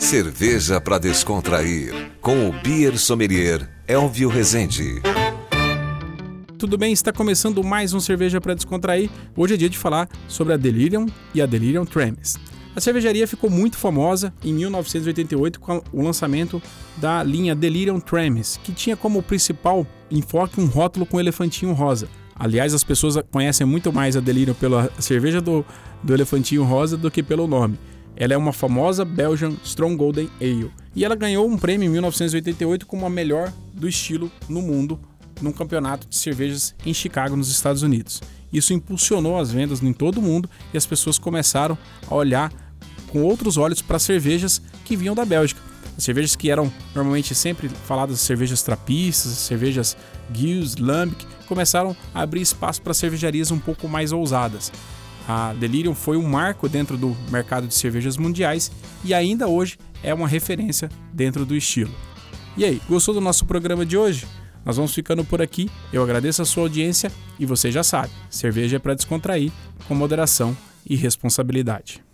Cerveja para descontrair, com o Beer Sommelier Elvio Rezende. Tudo bem? Está começando mais um Cerveja para Descontrair. Hoje é dia de falar sobre a Delirium e a Delirium Tremens. A cervejaria ficou muito famosa em 1988 com o lançamento da linha Delirium Tremens, que tinha como principal enfoque um rótulo com elefantinho rosa. Aliás, as pessoas conhecem muito mais a Delirium pela cerveja do elefantinho rosa do que pelo nome. Ela é uma famosa Belgian Strong Golden Ale. E ela ganhou um prêmio em 1988 como a melhor do estilo no mundo, num campeonato de cervejas em Chicago, nos Estados Unidos. Isso impulsionou as vendas em todo o mundo e as pessoas começaram a olhar com outros olhos para cervejas que vinham da Bélgica. As cervejas que eram normalmente sempre faladas cervejas trapistas, cervejas Gueuze, Lambic, começaram a abrir espaço para cervejarias um pouco mais ousadas. A Delirium foi um marco dentro do mercado de cervejas mundiais e ainda hoje é uma referência dentro do estilo. E aí, gostou do nosso programa de hoje? Nós vamos ficando por aqui, eu agradeço a sua audiência e você já sabe, cerveja é para descontrair, com moderação e responsabilidade.